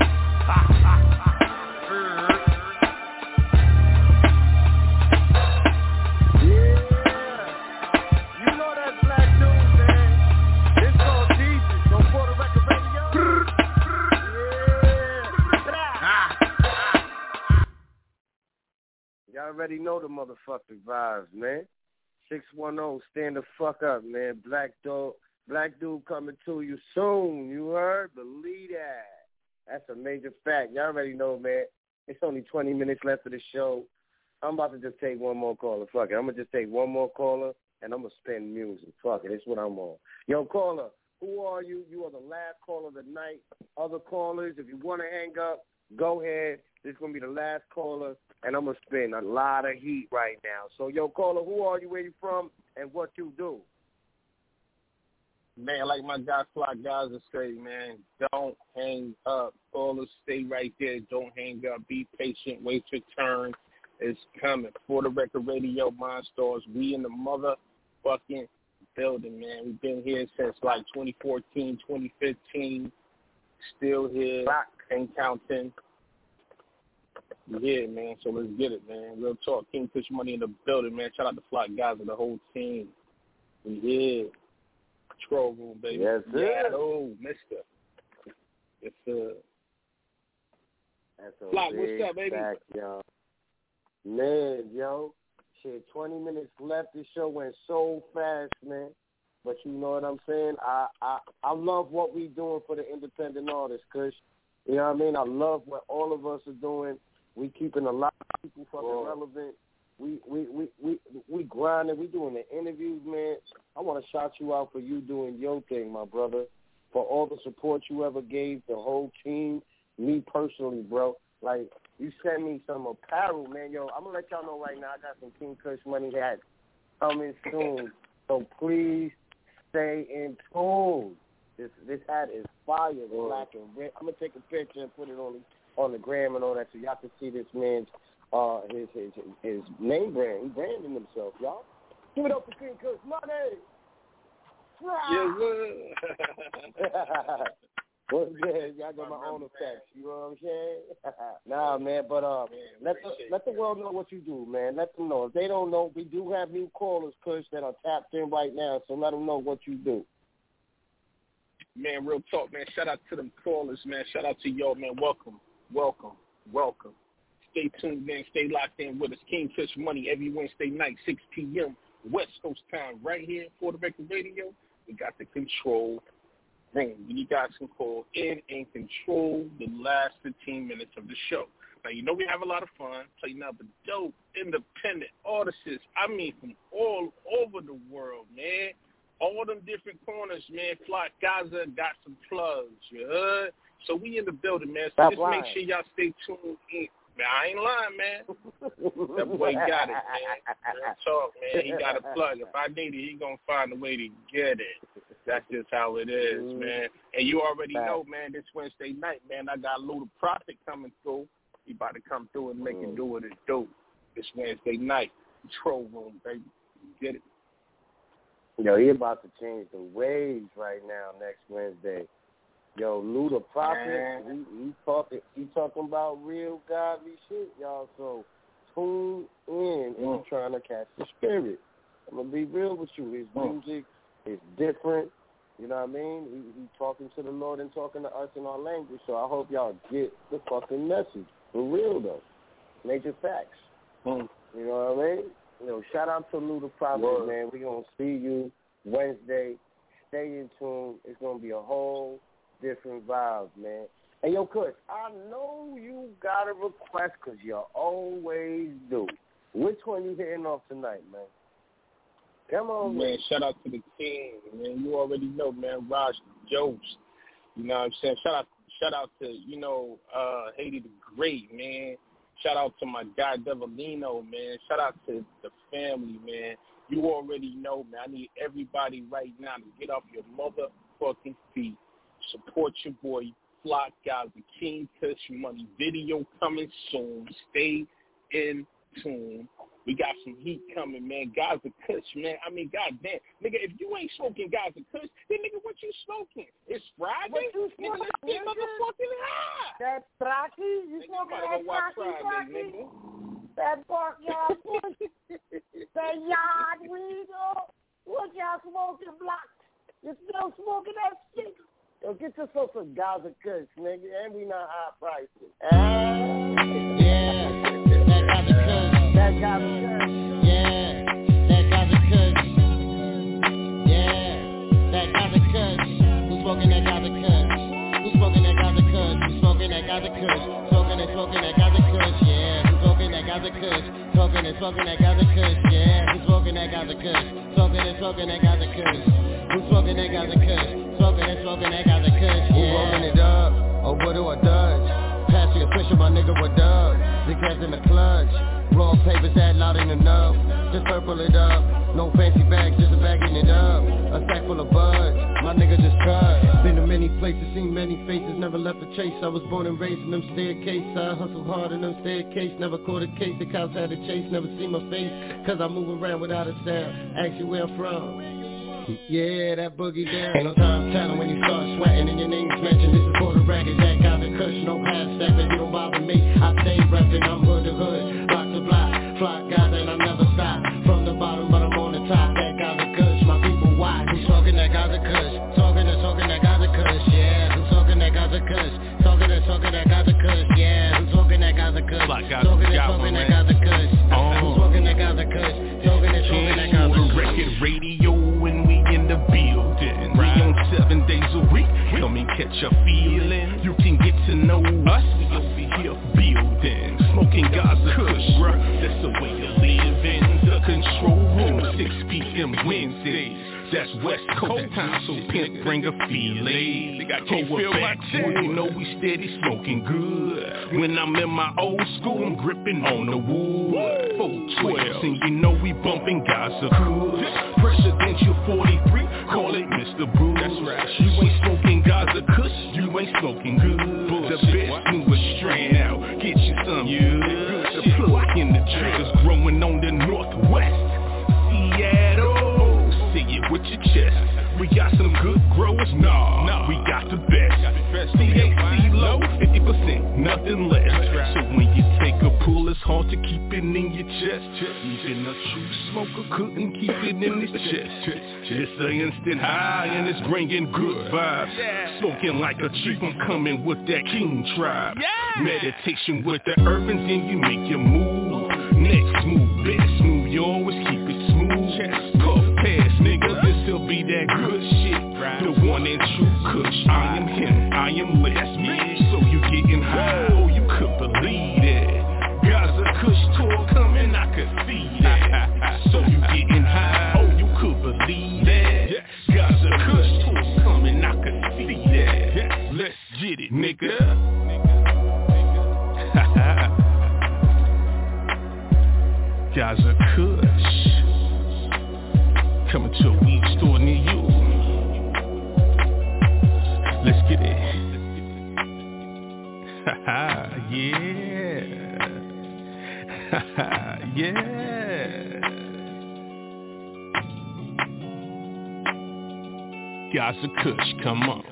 Y'all already know the motherfucking vibes, man. six one zero, stand the fuck up, man. Black Dude, Black Dude coming to you soon. You heard? Believe that. That's a major fact. Y'all already know, man. It's only twenty minutes left of the show. I'm about to just take one more caller. Fuck it. I'm going to just take one more caller, and I'm going to spin music. Fuck it. It's what I'm on. Yo, caller, who are you? You are the last caller of the night. Other callers, if you want to hang up, Go ahead. This is going to be the last caller, and I'm going to spin a lot of heat right now. So, yo, caller, who are you, where you from, and what you do? Man, like my guy Fly Guys will say, man, don't hang up. Callers, stay right there. Don't hang up. Be patient. Wait your turn. It's coming. For the Record Radio Monstars, we in the motherfucking building, man. We've been here since like twenty fourteen, twenty fifteen. Still here and counting. Yeah, man. So let's get it, man. Real talk. King Kush Money in the building, man. Shout out to Fly Guys and the whole team. We here. Control room, baby. Yes, sir. Yeah, oh, mister. Yes, sir. That's a Fly, big what's up, baby? fact, yo. Man, yo. Shit, twenty minutes left. This show went so fast, man. But you know what I'm saying? I, I, I love what we doing for the independent artists, Kush. You know what I mean? I love what all of us are doing. We keeping a lot of people fucking Whoa. relevant. We we, we, we we grinding. We doing the interviews, man. I want to shout you out for you doing your thing, my brother, for all the support you ever gave the whole team, me personally, bro. Like, you sent me some apparel, man. Yo, I'm going to let y'all know right now I got some King Kush Money hats coming soon. So please stay in tune. This this hat is fire, black and red. I'm going to take a picture and put it on the, on the gram and all that so y'all can see this man's Uh, his, his his name brand. He branding himself, y'all. Give it up for King Kush Money. Yes, sir. What's good? Y'all got my own effects. You know what I'm saying? Nah, man. But uh, man, let the let the world know what you do, man. Let them know. If they don't know, we do have new callers, Kush, that are tapped in right now. So let them know what you do. Man, real talk, man. Shout out to them callers, man. Shout out to y'all, man. Welcome, welcome, welcome. Stay tuned in, stay locked in with us. King Kush Money every Wednesday night, six p.m. West Coast time, right here for the Record Radio. We got the control room. You guys can call in and control the last fifteen minutes of the show. Now, you know we have a lot of fun, play nothing but dope, independent artists, I mean from all over the world, man. All them different corners, man. Fly Gaza got some plugs, you heard? So we in the building, man. So Stop just lying. make sure y'all stay tuned in. Man, I ain't lying, man. That boy got it, man. Real talk, man. He got a plug. If I need it, he gonna find a way to get it. That's just how it is, mm. man. And you already know, man, this Wednesday night, man, I got Luda Prophet coming through. He about to come through and make mm. it do what it do. This Wednesday night. Control room, baby. Get it. Yo, he about to change the waves right now next Wednesday. Yo, Luda Prophet, he, he talking he talking about real godly shit, y'all. So tune in and mm. trying to catch the spirit. I'm gonna be real with you. His mm. music is different. You know what I mean? He, he talking to the Lord and talking to us in our language. So I hope y'all get the fucking message. For real though. Major facts. Mm. You know what I mean? You know, shout out to Luda Prophet, Word. man. We gonna see you Wednesday. Stay in tune. It's gonna be a whole different vibes, man. Hey, yo, Kush, I know you got a request because you always do. Which one you hitting off tonight, man? Come on, man. Man, shout out to the king, man. You already know, man, Raj Jobs. You know what I'm saying? Shout out shout out to, you know, uh, Haiti the Great, man. Shout out to my guy, Devolino, man. Shout out to the family, man. You already know, man. I need everybody right now to get off your motherfucking feet. Support your boy, Fly Guys, the King Kush Money. Video coming soon. Stay in tune. We got some heat coming, man. Guys the Kush, man. I mean, goddamn. Nigga, if you ain't smoking Guys the Kush, then nigga, what you smoking? It's Friday? What you nigga, let's get motherfucking high. That Rocky? You nigga, smoking that Rocky, Friday, Rocky? nigga. That barkyard push? That yard weed? Oh, what y'all smoking, Block? You still smoking that shit? Yo, get yourself some Gaza Kush, nigga, and we not high prices. Uh, yeah, that Gaza Kush. That Gaza Kush. Yeah, that Gaza Kush. Yeah, that Gaza Kush. Who's smoking that Gaza Kush? Who's smoking that Gaza Kush? Who's smoking that Gaza Kush? Smoking and smoking that Gaza Kush, yeah. Who's smoking that Gaza Kush? Smoking and smoking that Gaza Kush, yeah. Who's smoking that Gaza Kush? Smoking and smoking that Gaza Kush. Who's smoking that Gaza Kush? Smoking and smoking that Gaza Kush, yeah. Who open it up? Oh, what do I dodge? Pass your official, my nigga, what up? The cats in the clutch. Raw papers that loud ain't enough. Just purple it up. No fancy bags, just a bagging it up. A sack full of buds. My nigga just cut. Been to many places, seen many faces. Never left a chase. I was born and raised in them staircase. I hustled hard in them staircase. Never caught a case. The cops had to chase. Never see my face. Cause I move around without a sound. Ask you where I'm from. Yeah, that boogie down. Ain't no time telling when you start sweating and your name's mentioned. This is for the record, that got the cush, no half stepping. You don't bother me, I stay reppin', I'm hood to hood, block to block, flock guys and I never stop. From the bottom, but I'm on the top. That got the kush, my people watch. Who's talking that got the kush? Talking and talking that got the kush, yeah. Who's talking that got the kush? Talking and talking that got the kush, yeah. Who's talking that got the kush? Talking and talking that got the kush. Who's talking that got the kush? Talking and talking that got the kush. Record radio when we in the building, right. We on seven days a week. Come and catch a feeling. You can get to know us. We over here building, smoking Gaza Kush. That's the way you live in the control room. six p.m. Wednesdays. That's West Coast time, so pimp bring a feeling. Think I can't feel my chest. You know we steady smoking good. When I'm in my old school, I'm gripping on the wood. four twelve, and you know we bumping Gaza Kush. Presidential forty-three, call it Mister Brew. That's right. You ain't smoking Gaza Kush, you ain't smoking good. The best newest strain out, get you some good. The plug in the triggers growing on the northwest. Seattle. Say it with your chest. We got some good growers, nah, nah. We got the best. C H C low, fifty percent, nothing less. So when you take a pull, it's hard to keep it in your chest. Even a true smoker couldn't keep it in his chest. It's an instant high and it's bringing good vibes. Smoking like a chief, I'm coming with that king tribe. Meditation with the urbans and you make your move. Next move, best move, you always keep it smooth. Puff pass, nigga, this'll be that good shit. The one and true Kush, I am him, I am less me. So you getting high, oh you could believe that. Gaza Kush tour coming, I could see that. So you getting high, oh you could believe that. Gaza Kush tour coming, I could see that. Let's get it, nigga. Gaza Kush coming to a weed store near you. Let's get it. Haha, yeah. Haha, yeah. Gaza Kush, come on.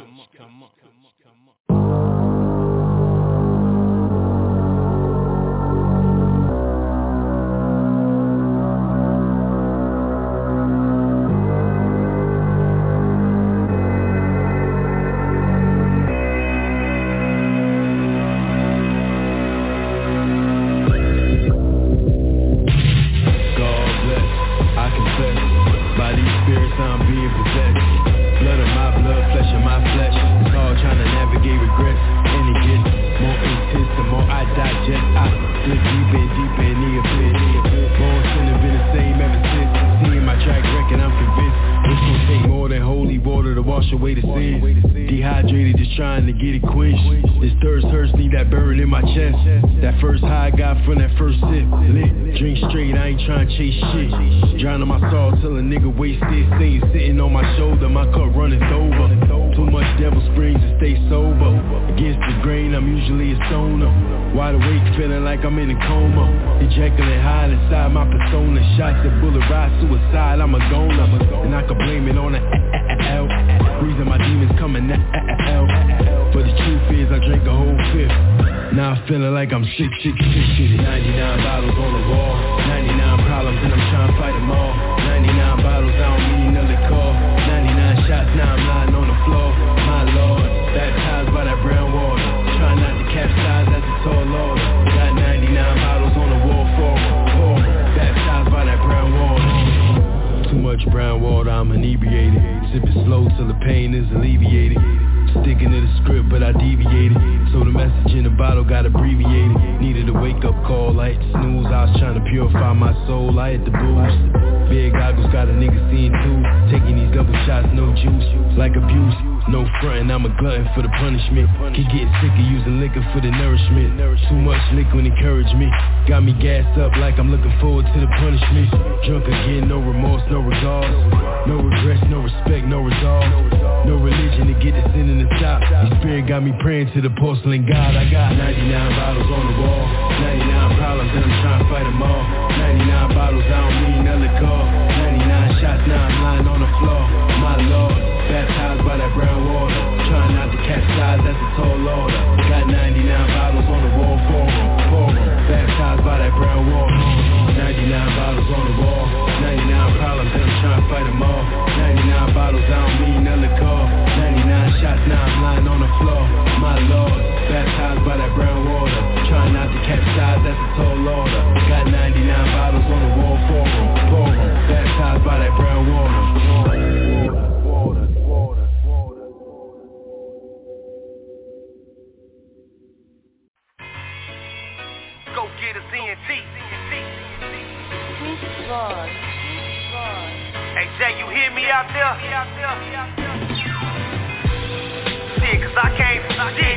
Feeling like I'm sick, sick, sick, sick. ninety-nine bottles on the wall, ninety-nine problems and I'm trying to fight them all. ninety-nine bottles, I don't need another call. ninety-nine shots, now I'm lying on the floor. My lord, baptized by that brown water. Try not to capsize as a tall lord. Got ninety-nine bottles on the wall for for baptized by that brown water. Too much brown water, I'm inebriated. Sipping slow till the pain is alleviated. Sticking to the script, but I deviated. So the message in the bottle got abbreviated. Needed a wake-up call, I hit the snooze. I was trying to purify my soul, I hit the booze. Big goggles got a nigga seeing too. Taking these double shots, no no juice, like abuse. No frontin', I'm a glutton for the punishment. Keep getting sick of using liquor for the nourishment. Too much liquid encourage me. Got me gassed up like I'm looking forward to the punishment. Drunk again, no remorse, no regards. No regrets, no respect, no resolve. No religion to get the sin in the stop. The spirit got me praying to the porcelain god. I got ninety-nine bottles on the wall, ninety-nine problems and I'm trying to fight them all. ninety-nine bottles, I don't need no liquor. ninety-nine shots, now I'm lying on the floor. My lord, baptized by that brown water. Trying not to capsize, that's a tall order. Got ninety-nine bottles on the wall for them, for them. Baptized by that brown water. ninety-nine bottles on the wall, ninety-nine problems and I'm trying to fight them all. ninety-nine bottles, I don't need no liquor. ninety-nine shots, now I'm lying on the floor. My lord, baptized by that brown water. Trying not to capsize, that's a tall order. Got ninety-nine bottles on the wall for them, for them. Baptized by that brown water. Water, water, water, water. Go get us E N T. Hey Jay, you hear me out there? Shit, cause I came from shit.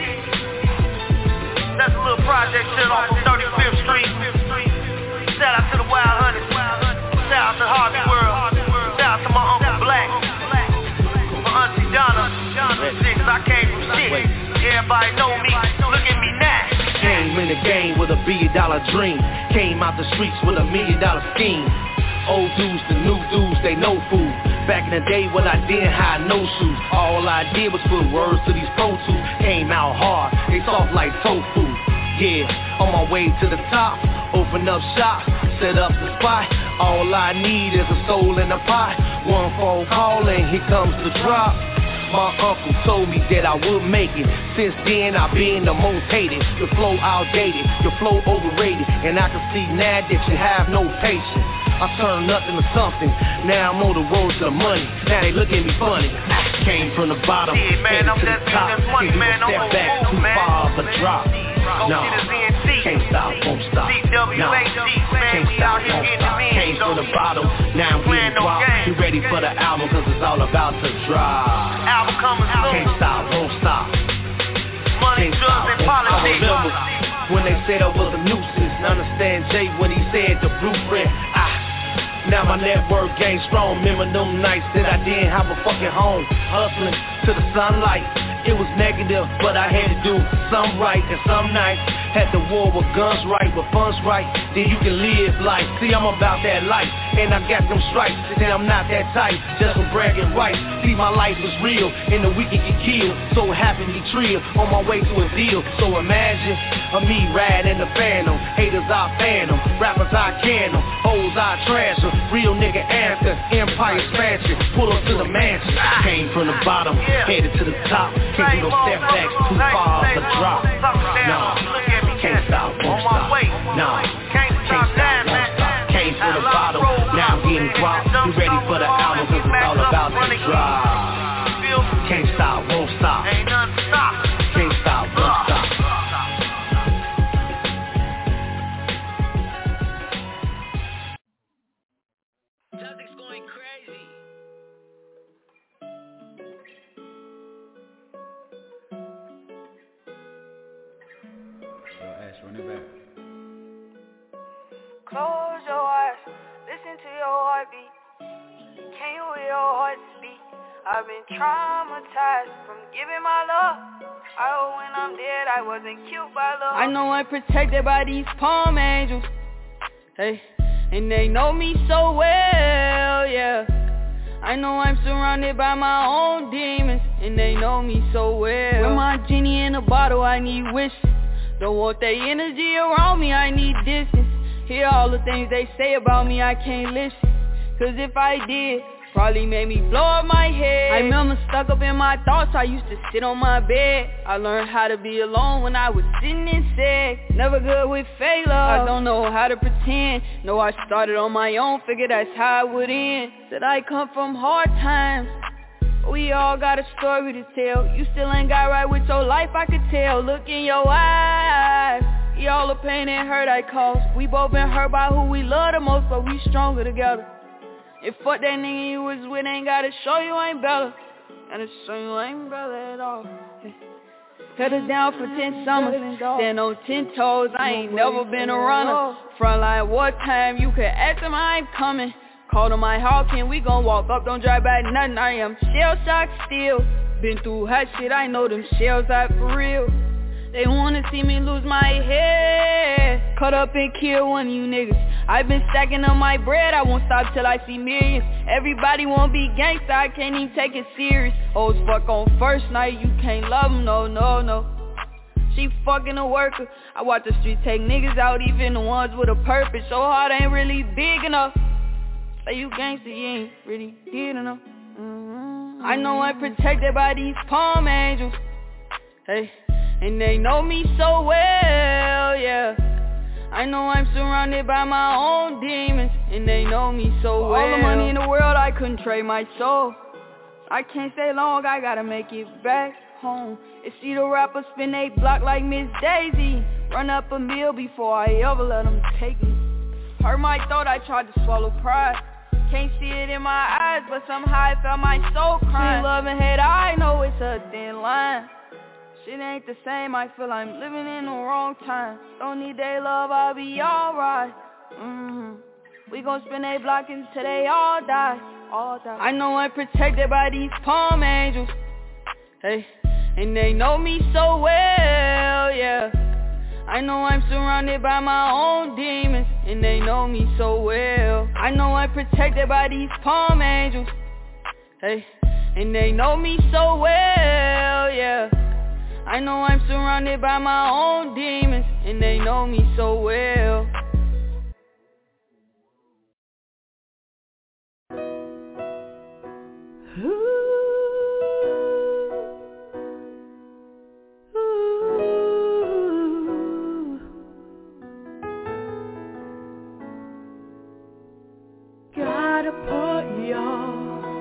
That's a little project shit off of thirty-fifth Street. Shout out to the Wild Hunters. Shout out to Harvey World. Shout out to my Uncle Black. My Auntie Donna. Shit, cause I came from shit. Everybody know me. Look at me now. Came in the game with a billion dollar dream. Came out the streets with a million dollar scheme. Old dudes to new dudes, they know food. Back in the day when I didn't have no shoes, all I did was put words to these Pro Tools. Came out hard, they soft like tofu. Yeah, on my way to the top, open up shop, set up the spot. All I need is a soul in a pot. One phone call and here comes the drop. My uncle told me that I would make it. Since then I've been the most hated. Your flow outdated, your flow overrated. And I can see now that you have no patience. I turned nothing to something. Now I'm on the road to the money. Now they look at me funny. I came from the bottom, yeah, man, headed to the top. Can't do a step back, too far of a drop. No, can't stop, won't stop. No, can't stop, won't stop. Came from the bottom, now I'm getting dropped. You ready for the album, cause it's all about to drop. Album coming soon. Can't stop, won't stop. Money, drugs, and politics. I remember when they said I was a nuisance. Understand Jay when he said the blueprint. I Now my network game strong. Remember them nights that I didn't have a fucking home. Hustling to the sunlight. It was negative, but I had to do some right. And some nights had the war with guns right, with funds right. Then you can live life. See, I'm about that life, and I got them stripes. Then I'm not that type, just some bragging rights. See, my life was real, and the weekend get killed. So happy to be trill on my way to a deal. So imagine a me riding the phantom. Haters I fan them, rappers I can them, hoes I trash them. Real nigga answer, empire expansion. Pull up to the mansion. Came from the bottom, headed to the top. Can't do no step backs, too far off the drop. Nah, can't stop, won't stop. Nah, can't stop, won't stop. Came from the bottom, now I'm getting dropped. You ready for the album, cause it's all about to drop. Can't stop, won't stop. Can't stop, won't stop. Run it back. Close your eyes, listen to your heartbeat. Can you hear your heart speak? I've been traumatized from giving my love. I hope when I'm dead I wasn't killed by love. I know I'm protected by these palm angels. Hey, and they know me so well, yeah. I know I'm surrounded by my own demons, and they know me so well. With my genie in a bottle, I need wishes. Don't want that energy around me, I need distance. Hear all the things they say about me, I can't listen. Cause if I did, probably made me blow up my head. I remember stuck up in my thoughts, I used to sit on my bed. I learned how to be alone when I was sitting in sick. Never good with fake love, I don't know how to pretend. No, I started on my own, figured that's how it would end. Said I come from hard times, we all got a story to tell. You still ain't got right with your life, I could tell. Look in your eyes, all the pain and hurt I caused. We both been hurt by who we love the most, but we stronger together. If fuck that nigga you was with ain't gotta show you ain't better. Gotta show you ain't better at all. Held us down for ten summers, stand on ten toes, I ain't never been a runner. Frontline wartime, you can ask him I ain't coming. Call to my Hawkin, we gon' walk up, don't drive back nothing, I am shell shocked still. Been through hot shit, I know them shells out for real. They wanna see me lose my head, cut up and kill one of you niggas. I been stacking up my bread, I won't stop till I see millions. Everybody wanna be gangsta, I can't even take it serious. Old fuck on first night, you can't love them, no, no, no. She fucking a worker, I watch the streets take niggas out, even the ones with a purpose. So hard ain't really big enough. Say you gangsta, you ain't really did enough. Mm-hmm. I know I'm protected by these palm angels. Hey. And they know me so well, yeah. I know I'm surrounded by my own demons, and they know me so well. All the money in the world, I couldn't trade my soul. I can't stay long, I gotta make it back home. And see the rappers spin they block like Miss Daisy. Run up a meal before I ever let them take me. Hurt my throat, I tried to swallow pride. Can't see it in my eyes, but somehow I felt my soul crying. Love and hate, I know it's a thin line. Shit ain't the same, I feel I'm living in the wrong time. Don't need their love, I'll be alright. Mm-hmm. We gon' spin they block until they all die, all die. I know I'm protected by these palm angels. Hey, and they know me so well, yeah. I know I'm surrounded by my own demons, and they know me so well. I know I'm protected by these palm angels. Hey, and they know me so well, yeah. I know I'm surrounded by my own demons, and they know me so well. Ooh, ooh. Gotta put your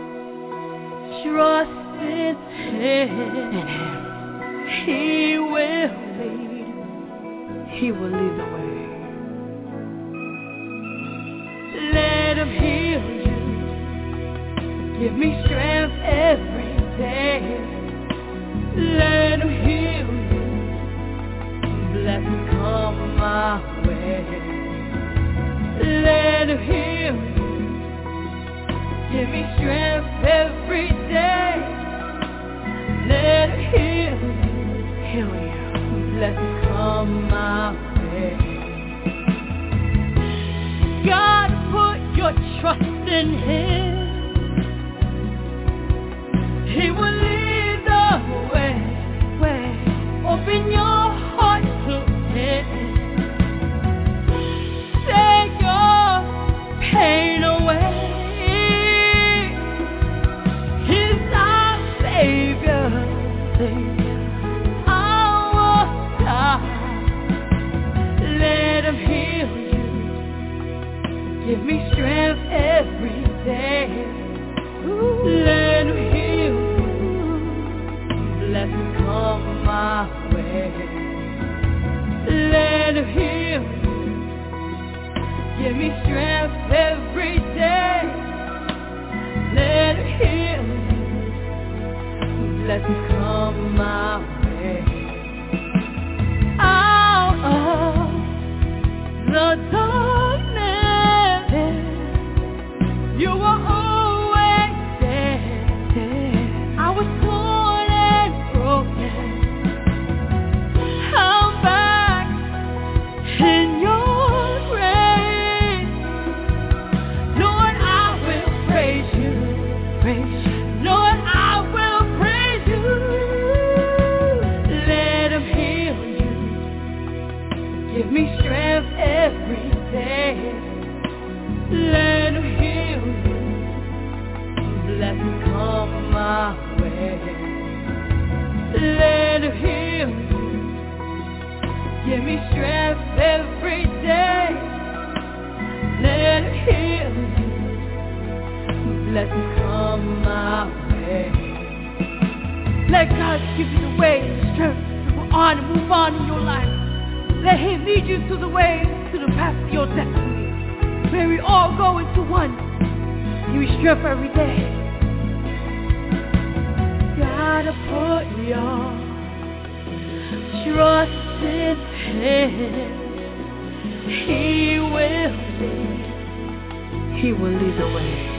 trust in Him. He will lead, He will lead the way. Let Him heal you, give me strength every day. Let Him heal you, blessings come my way. Let Him heal you, give me strength every day. Let Him heal you, heal you, blessings come my way. God, put your trust in Him. He will lead the way, way. Open your heart to Him. Take your pain away. He's our Savior, Savior. Let Him heal you, give me strength every day. Ooh. Let Him heal you, blessings come my way. Let Him heal you, give me strength every day. Let Him heal you, blessings come my way. Out of the darkness, you were always there. I was torn and broken. I'm back in your grace. Lord, I will praise you, praise you. Lord, I will praise you. Let Him heal you, give me strength every day. Let Him heal you, blessings come my way. Let Him heal you, give me strength every day. Let Him heal you, blessings come my way. Let God give you the way and strength to go on and move on in your life. Let Him lead you to the way, to the path of your destiny, where we all go into one. you strength every day. Gotta put your trust in Him. He will lead, He will lead the way.